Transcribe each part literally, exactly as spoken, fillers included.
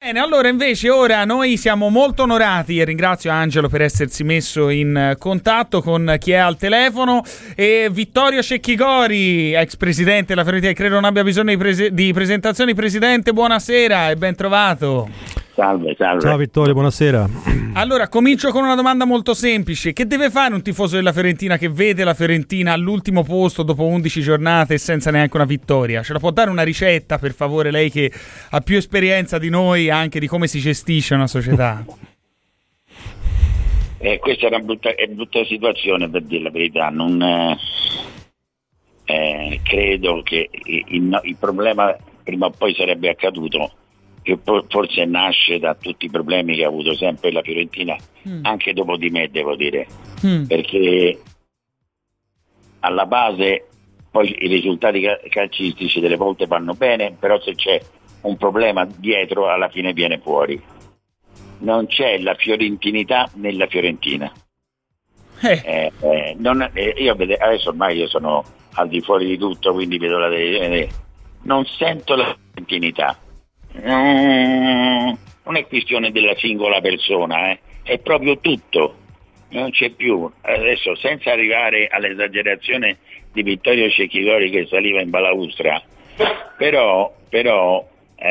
Bene, allora invece ora noi siamo molto onorati e ringrazio Angelo per essersi messo in contatto con chi è al telefono, e Vittorio Cecchigori, ex presidente della Fiorentina, credo non abbia bisogno di, prese- di presentazioni. Presidente, buonasera e ben trovato. Salve, salve. Ciao Vittorio, buonasera. Allora, comincio con una domanda molto semplice. Che deve fare un tifoso della Fiorentina che vede la Fiorentina all'ultimo posto dopo undici giornate e senza neanche una vittoria? Ce la può dare una ricetta, per favore, lei che ha più esperienza di noi anche di come si gestisce una società? Eh, questa è una brutta, è brutta situazione, per dire la verità. Non eh, eh, credo che il, il, il problema prima o poi sarebbe accaduto, che forse nasce da tutti i problemi che ha avuto sempre la Fiorentina, mm. anche dopo di me, devo dire, mm. perché alla base poi i risultati calcistici delle volte vanno bene, però se c'è un problema dietro alla fine viene fuori. Non c'è la fiorentinità nella Fiorentina. Eh. Eh, eh, non, eh, io adesso ormai io sono al di fuori di tutto, quindi vedo la televisione, non sento la fiorentinità. Non è questione della singola persona, eh. È proprio tutto, non c'è più. Adesso, senza arrivare all'esagerazione di Vittorio Cecchigori che saliva in balaustra, però, però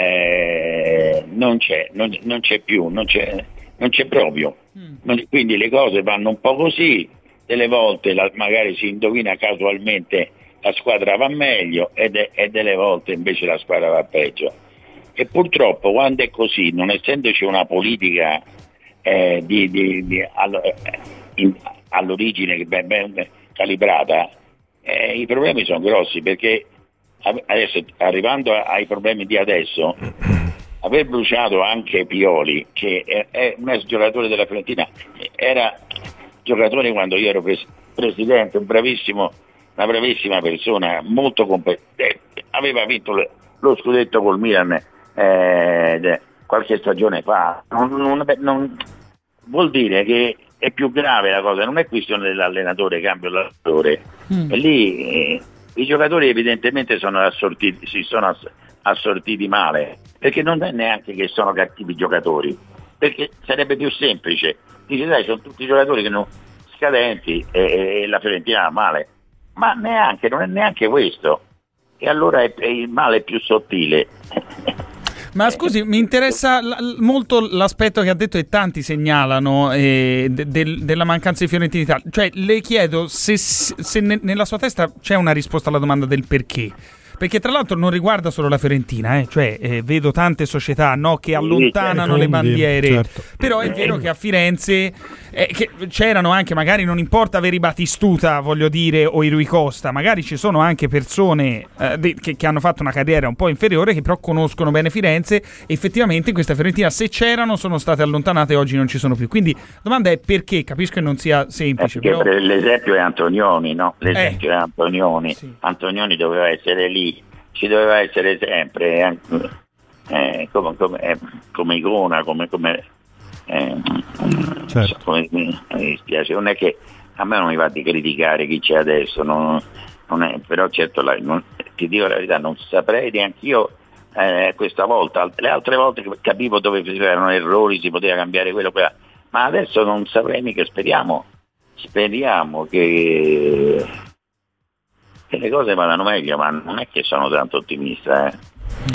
eh, non c'è, non, non c'è più, non c'è, non c'è proprio. Non, quindi le cose vanno un po' così, delle volte la, magari si indovina casualmente la squadra va meglio e, de, e delle volte invece la squadra va peggio. E purtroppo quando è così, non essendoci una politica eh, di, di, di, all, in, all'origine che ben, ben calibrata, eh, i problemi sono grossi, perché adesso, arrivando ai problemi di adesso, aver bruciato anche Pioli, che è, è un ex giocatore della Fiorentina, era giocatore quando io ero pres- presidente, un bravissimo, una bravissima persona, molto competente, aveva vinto le, lo scudetto col Milan Eh, qualche stagione fa. Non, non, non vuol dire che è più grave la cosa, non è questione dell'allenatore, cambio l'allenatore, mm. e lì eh, i giocatori evidentemente sono assortiti, si sono ass- assortiti male, perché non è neanche che sono cattivi giocatori, perché sarebbe più semplice, dice dai, sono tutti giocatori che non scadenti e, e la Fiorentina va male, ma neanche, non è neanche questo, e allora è, è il male più sottile. Ma scusi, mi interessa l- molto l'aspetto che ha detto e tanti segnalano eh, de- del- della mancanza di fiorentinità. Cioè, le chiedo se, se ne- nella sua testa c'è una risposta alla domanda del perché. Perché tra l'altro non riguarda solo la Fiorentina, eh? Cioè eh, vedo tante società, no, che allontanano le bandiere, certo. Però è vero che a Firenze eh, che c'erano anche, magari non importa avere i Batistuta, voglio dire, o i Rui Costa, magari ci sono anche persone eh, de- che, che hanno fatto una carriera un po' inferiore, che però conoscono bene Firenze, e effettivamente in questa Fiorentina, se c'erano, sono state allontanate e oggi non ci sono più. Quindi la domanda è perché, capisco che non sia semplice. Eh, però... L'esempio è Antonioni, no? L'esempio eh. è Antonioni. Sì. Antonioni doveva essere lì, ci doveva essere sempre, eh, come, come, eh, come icona, come, come, eh, certo. come mi dispiace, non è che a me non mi va di criticare chi c'è adesso, non, non è, però certo la, non, ti dico la verità, non saprei neanche io eh, questa volta, le altre volte capivo dove c'erano errori, si poteva cambiare quello, quella, ma adesso non saprei mica, speriamo, speriamo che che le cose vadano meglio, ma non è che sono tanto ottimista. Eh.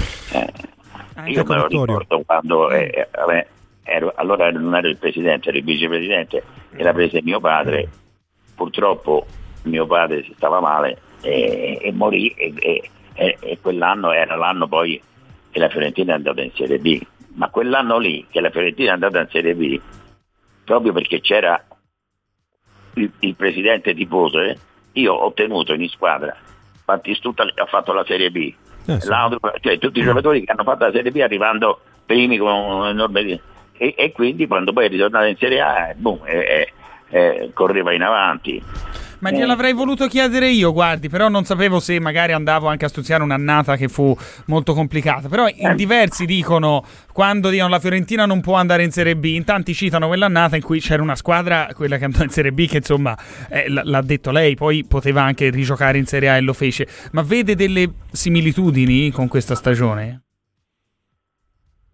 Eh, io me lo ricordo quando eh, vabbè, ero, allora non ero il presidente, ero il vicepresidente, e la prese mio padre. Purtroppo mio padre si stava male e, e morì, e, e, e, e quell'anno era l'anno poi che la Fiorentina è andata in Serie B. Ma quell'anno lì che la Fiorentina è andata in Serie B, proprio perché c'era il, il presidente tifoso, eh, io ho ottenuto in squadra Batistuta, ha fatto la Serie B, eh sì. Cioè tutti i giocatori che hanno fatto la Serie B arrivando primi con un enorme e, e quindi quando poi è ritornato in Serie A boom, eh, eh, correva in avanti. Ma gliel'avrei voluto chiedere io, guardi, però non sapevo se magari andavo anche a studiare un'annata che fu molto complicata. Però in eh. diversi dicono, quando dicono la Fiorentina non può andare in Serie B, in tanti citano quell'annata in cui c'era una squadra, quella che andò in Serie B, che insomma eh, l- l'ha detto lei, poi poteva anche rigiocare in Serie A e lo fece. Ma vede delle similitudini con questa stagione?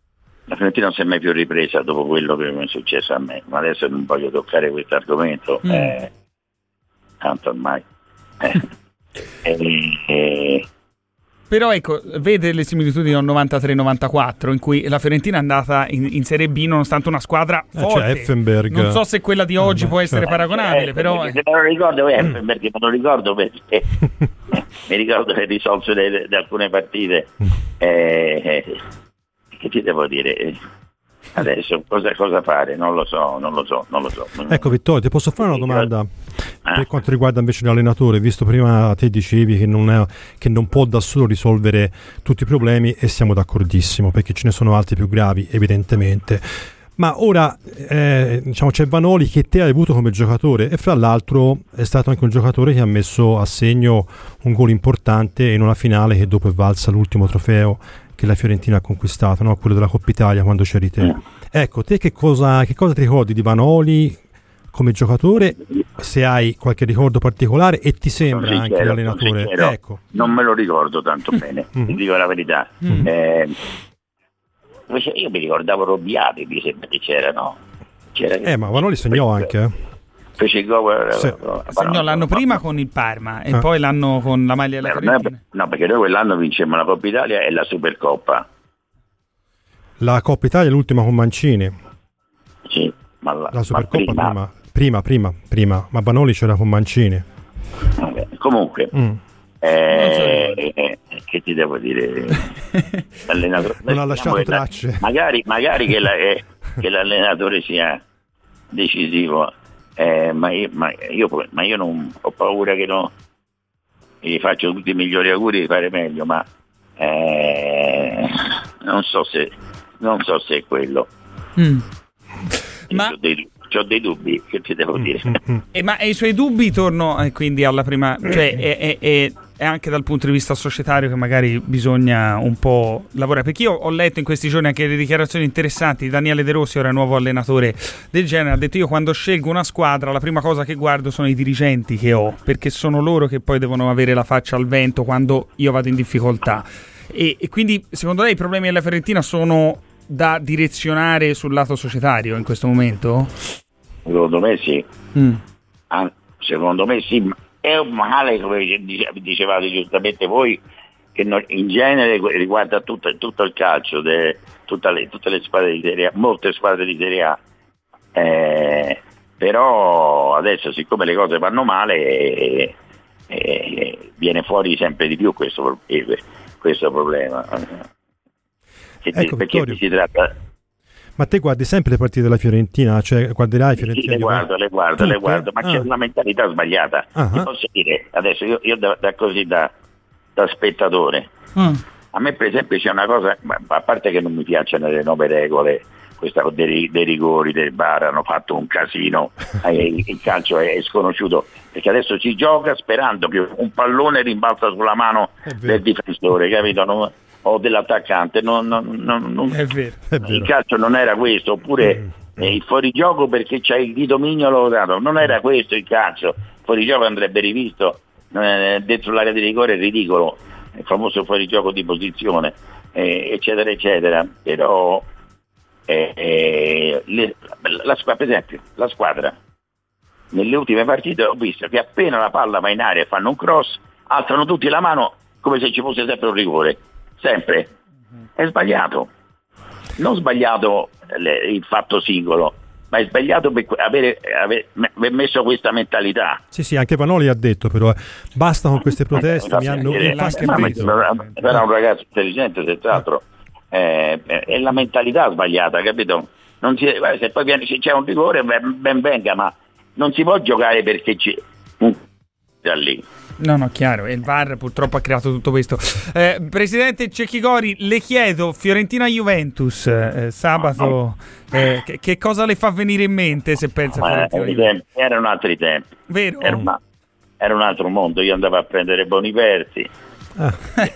la Fiorentina non si è mai più ripresa dopo quello che mi è successo a me, ma adesso non voglio toccare questo argomento, mm. eh, tanto ormai. Eh, eh, eh, Però ecco, vede le similitudini al novantatré novantaquattro, in cui la Fiorentina è andata in, in Serie B nonostante una squadra forte. Eh, cioè Effenberg. Non so se quella di oggi eh, può essere cioè. paragonabile, eh, però... Se me lo ricordo Effenberg, me lo ricordo perché mi ricordo le risolse di alcune partite. Eh, eh, che ti devo dire? Adesso cosa, cosa fare? Non lo so, non lo so, non lo so. Ecco Vittorio, ti posso fare una domanda ah. per quanto riguarda invece l'allenatore, visto prima te dicevi che non, è, che non può da solo risolvere tutti i problemi, e siamo d'accordissimo perché ce ne sono altri più gravi evidentemente, ma ora eh, diciamo c'è Vanoli che te hai avuto come giocatore, e fra l'altro è stato anche un giocatore che ha messo a segno un gol importante in una finale che dopo è valsa l'ultimo trofeo che la Fiorentina ha conquistato, no? Quello della Coppa Italia quando c'eri te. Ecco, te che cosa, che cosa ti ricordi di Vanoli come giocatore, se hai qualche ricordo particolare, e ti sembra sincero, anche l'allenatore? Sincero, ecco. Non me lo ricordo tanto bene, mm. ti dico la verità. Mm. Eh, io mi ricordavo Robbiati, mi sembra che c'era, no? C'era eh, ma Vanoli segnò anche, eh? Fece il gol, sì. Segnò l'anno prima con il Parma e ah. poi l'anno con la maglia della Fiorentina. No, perché noi quell'anno vincemmo la Coppa Italia e la Supercoppa. La Coppa Italia è l'ultima con Mancini. Sì, ma la, la Supercoppa prima. prima, prima, prima, prima, ma Vanoli c'era con Mancini. Okay. Comunque, mm. eh, eh, che ti devo dire? L'allenatore non ha lasciato tracce. Magari, magari che, la, eh, che l'allenatore sia decisivo. Eh, ma, io, ma, io, ma io non ho paura che no, gli faccio tutti i migliori auguri di fare meglio, ma eh, non so se non so se è quello. Mm. Ma... Ho dei, ho dei dubbi, che ti devo dire. Mm, mm, mm. E, ma e i suoi dubbi, torno eh, quindi alla prima, cioè è, è, è, è anche dal punto di vista societario che magari bisogna un po' lavorare, perché io ho letto in questi giorni anche le dichiarazioni interessanti di Daniele De Rossi, ora nuovo allenatore del Genoa. Ha detto: io quando scelgo una squadra la prima cosa che guardo sono i dirigenti che ho, perché sono loro che poi devono avere la faccia al vento quando io vado in difficoltà, e, e quindi secondo lei i problemi della Fiorentina sono da direzionare sul lato societario in questo momento? Secondo me sì. Mm. Ah, secondo me sì. È un male, come dicevate giustamente voi, che non, in genere riguarda tutto, tutto il calcio, de, tutte, le, tutte le squadre di Serie A, molte squadre di Serie A. Eh, però adesso, siccome le cose vanno male, eh, eh, viene fuori sempre di più questo, eh, questo problema. Che, ecco, perché si tratta... Ma te guardi sempre le partite della Fiorentina? Cioè guarderai Fiorentina? Sì, le guardo, le guardo, le guardo, ma ah. c'è una mentalità sbagliata. Uh-huh. Ti posso dire, adesso io, io da, da così da, da spettatore, mm. a me per esempio c'è una cosa, a parte che non mi piacciono le nuove regole, questa dei, dei rigori del V A R, hanno fatto un casino, il, il calcio è, è sconosciuto, perché adesso si gioca sperando che un pallone rimbalza sulla mano del difensore, capito? Non, o dell'attaccante, non, non, non, non, è vero, è vero. Il calcio non era questo, oppure mm. eh, il fuorigioco perché c'è il di dominio lodato, non era questo il calcio, il fuorigioco andrebbe rivisto, eh, dentro l'area di rigore è ridicolo, il famoso fuorigioco di posizione, eh, eccetera eccetera, però eh, eh, le, la, la, per esempio la squadra nelle ultime partite ho visto che appena la palla va in aria e fanno un cross, alzano tutti la mano come se ci fosse sempre un rigore. Sempre è sbagliato, non sbagliato le, il fatto singolo, ma è sbagliato per avere, avere messo questa mentalità. Sì, sì, anche Vanoli ha detto, però basta con queste proteste, mi hanno infastidito. Era un ragazzo intelligente, senz'altro, eh, è la mentalità sbagliata, capito? Non si, se poi viene, se c'è un rigore ben venga, ma non si può giocare perché c'è un da lì. No, no, chiaro, e il V A R purtroppo ha creato tutto questo. Eh, Presidente Cecchigori, le chiedo, Fiorentina-Juventus, eh, sabato, eh, che, che cosa le fa venire in mente se pensa a Fiorentina-Juventus? Erano altri tempi. Vero? Era, una, era un altro mondo, io andavo a prendere Boniperti, ah.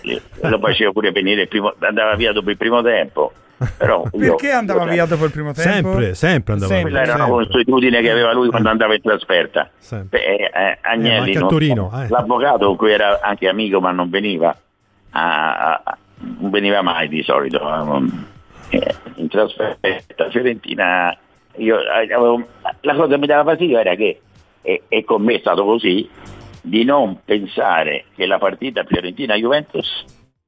lo facevo pure venire il primo, andava via dopo il primo tempo. Però perché io, andava io via dopo il primo tempo? Sempre, sempre andava sempre. via. Quella era una consuetudine che aveva lui quando andava in trasferta. Beh, eh, Agnelli, eh, non, Torino, eh. l'avvocato con cui era anche amico ma non veniva, a, a, non veniva mai di solito. eh, in trasferta Fiorentina. Io, avevo, la cosa che mi dava fastidio era che, e, e con me è stato così, di non pensare che la partita Fiorentina-Juventus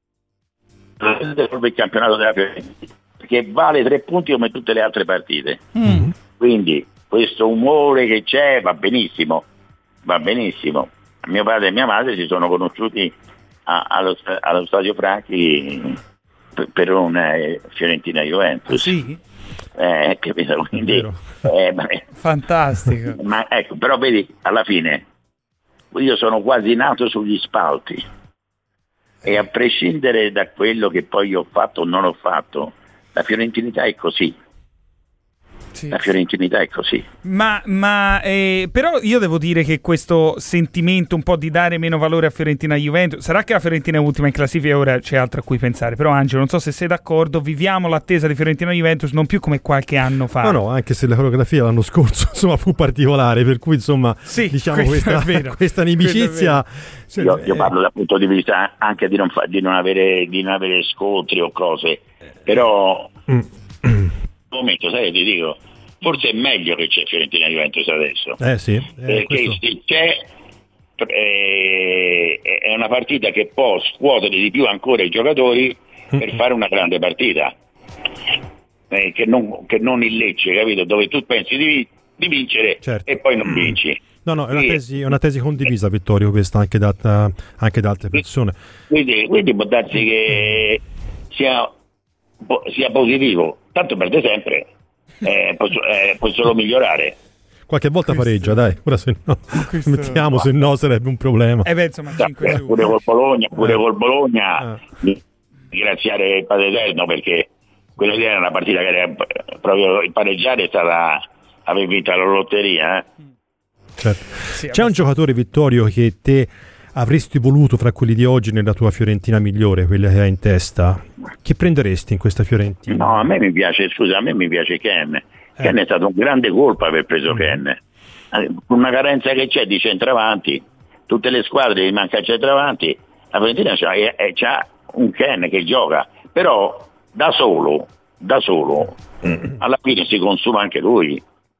il campionato della Fiorentina, perché vale tre punti come tutte le altre partite. Mm. Quindi questo umore che c'è va benissimo, va benissimo. Mio padre e mia madre si sono conosciuti a, allo, allo Stadio Franchi per, per una eh, Fiorentina-Juventus. Sì? Eh, capito? Quindi, eh, ma, fantastico. Ma ecco, però vedi, alla fine io sono quasi nato sugli spalti e a prescindere da quello che poi ho fatto o non ho fatto, la fiorentinità è così. Sì. La fiorentinità è così. Ma, ma eh, però io devo dire che questo sentimento un po' di dare meno valore a Fiorentina e Juventus, sarà che la Fiorentina è ultima in classifica e ora c'è altro a cui pensare, però Angelo, non so se sei d'accordo, viviamo l'attesa di Fiorentina e Juventus non più come qualche anno fa. No, no, anche se la coreografia l'anno scorso insomma fu particolare, per cui insomma sì, diciamo questa, questa inimicizia. Cioè, io, io parlo dal punto di vista anche di non, fa, di non, avere, di non avere scontri o cose, però mm. momento, sai, ti dico, forse è meglio che c'è Fiorentina Juventus adesso. Eh sì. Eh, perché questo. Se c'è eh, è una partita che può scuotere di più ancora i giocatori per fare una grande partita. Eh, che, non, che non il Lecce, capito? Dove tu pensi di, di vincere, certo, e poi non vinci. No, no, è una tesi, è una tesi condivisa, Vittorio, questa anche da, anche da altre persone. Quindi, quindi può darsi che sia, sia positivo, tanto perde sempre, eh, può, eh, può solo migliorare. Qualche volta questo... pareggia, dai, ora se no questo... mettiamo, se no sarebbe un problema. Eh beh, insomma, cinque eh, pure col Bologna, pure eh. col Bologna, eh. ringraziare il Padre Eterno, perché quella lì era una partita che era proprio il pareggiare è stata, avevi vinto la lotteria, eh. Certo. Sì, c'è un giocatore, Vittorio, che te avresti voluto fra quelli di oggi nella tua Fiorentina migliore, quella che hai in testa? Che prenderesti in questa Fiorentina? No, a me mi piace, scusa, a me mi piace Ken. Eh. Ken è stato un grande colpo aver preso mm. Ken. Con una carenza che c'è di centravanti, tutte le squadre gli manca il centravanti, la Fiorentina c'ha, è, è, c'ha un Ken che gioca, però da solo, da solo, mm. alla fine si consuma anche lui.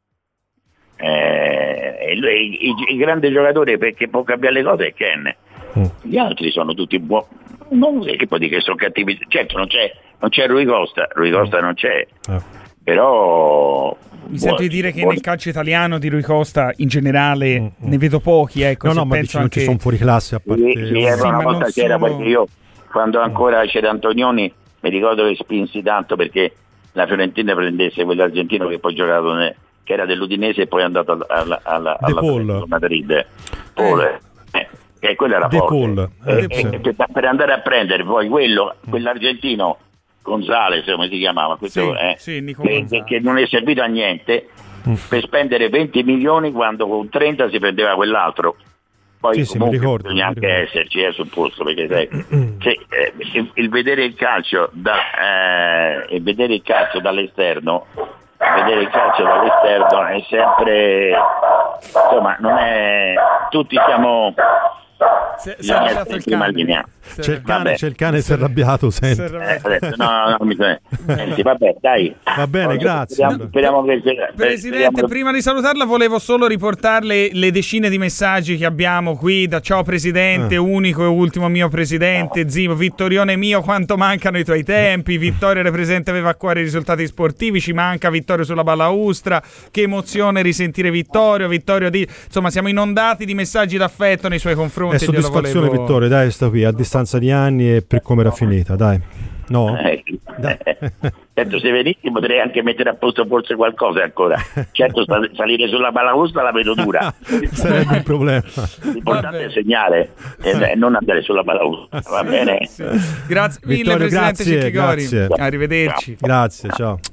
Eh, il, il, il grande giocatore perché può cambiare le cose è Ken. Mm. Gli altri sono tutti buoni, non che poi dire che sono cattivi, certo non c'è, non c'è Rui Costa, Rui Costa mm. non c'è, ah. però mi sento di dire che buoni. Nel calcio italiano di Rui Costa in generale mm. ne vedo pochi, ecco. No, no, ma penso anche... non ci sono fuori classe a parte. Sì, sì, era sì, una volta c'era sono... perché io quando ancora mm. c'era Antonioni mi ricordo che spinsi tanto perché la Fiorentina prendesse quell'argentino che poi ha giocato nel, che era dell'Udinese e poi è andato alla, alla, alla, alla Madrid, Paul, eh, che quello era forte, eh, eh, eh, per andare a prendere poi quello, quell'argentino Gonzales, come si chiamava, questo, sì, eh, sì, che, che non è servito a niente, mm. per spendere venti milioni quando con trenta si prendeva quell'altro. Poi sì, comunque sì, ricordo, bisogna anche esserci eh, sul posto, perché sai, cioè, eh, il, il vedere il calcio da, eh, il vedere il calcio dall'esterno vedere il calcio dall'esterno è sempre, insomma, non è, tutti siamo se, se in in prima linea. C'è il cane, c'è il cane si è arrabbiato, senti. Eh, adesso, no, no, no, mi senti, vabbè, dai. Va bene, Poi, grazie. Speriamo, speriamo che, Presidente, speriamo... prima di salutarla volevo solo riportarle le decine di messaggi che abbiamo qui da ciao Presidente, eh. unico e ultimo mio Presidente, no. Zio, Vittorione mio, quanto mancano i tuoi tempi, Vittorio Represente aveva a cuore i risultati sportivi, ci manca Vittorio sulla balaustra, che emozione risentire Vittorio, Vittorio di... insomma siamo inondati di messaggi d'affetto nei suoi confronti. È soddisfazione, volevo... Vittorio, dai, sta qui a distanza di anni e per come era finita, dai. No? Eh, dai. Certo, se venissi potrei anche mettere a posto forse qualcosa ancora. Certo, salire sulla balaustra la vedo dura. Sarebbe un problema. L'importante è segnare e non andare sulla balaustra, va bene? Sì. Grazie mille, Vittorio, Presidente grazie, Cecchigori. grazie. Arrivederci. Grazie, ciao.